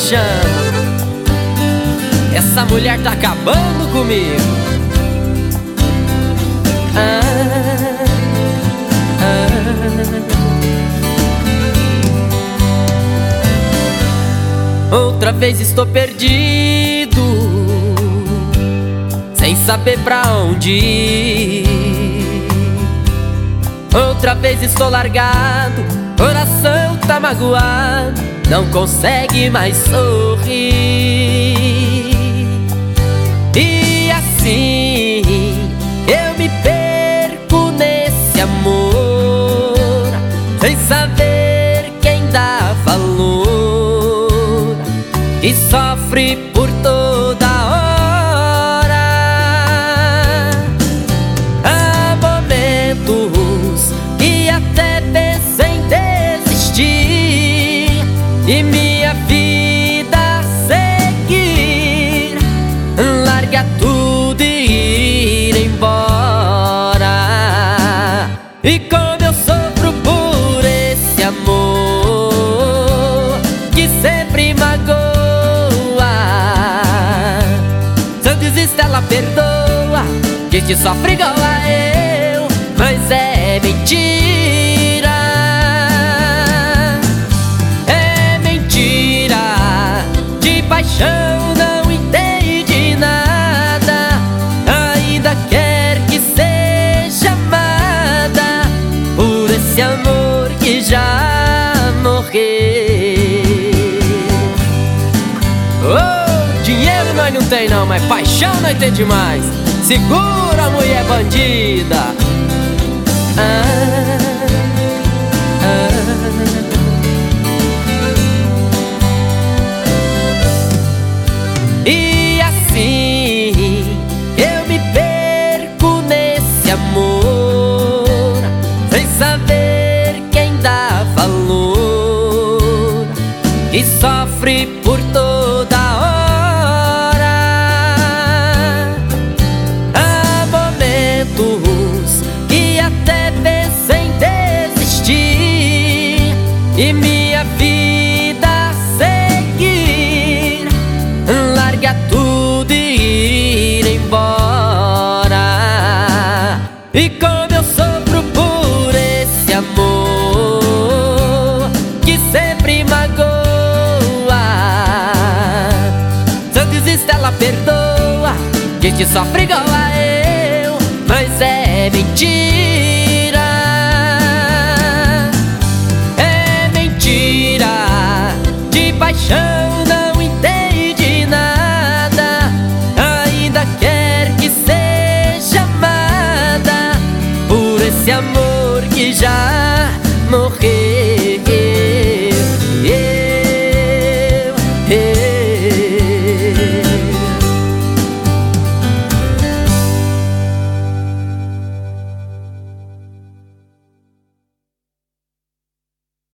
chama. Essa mulher tá acabando comigo. Outra vez estou perdido, sem saber pra onde ir. Outra vez estou largado, coração tá magoado, não consegue mais sorrir. E assim eu me perco nesse amor, sem saber quem dá valor, e sofre por toda hora. Há momentos que até pensei em desistir e minha vida seguir, larga tudo e ir embora. E como eu sofro por esse amor que sempre magoa, se eu desisto ela perdoa, que te sofre igual a eu, mas é mentira. É mentira, de paixão não entende nada, ainda quer que seja amada por esse amor que já morreu. Oh, dinheiro nós não tem não, mas paixão nós tem demais. Segura, mulher bandida. E assim eu me perco nesse amor, sem saber quem dá valor, e sofre por toda hora. Há momentos que até pensei em desistir e minha vida seguir, larga tudo e ir embora. E como eu sofro por esse amor que sempre magoa, se eu desisto ela perdoa, que te sofre igual a eu, mas é mentira. É mentira, de paixão não entende nada, ainda quer que seja amada por esse amor que já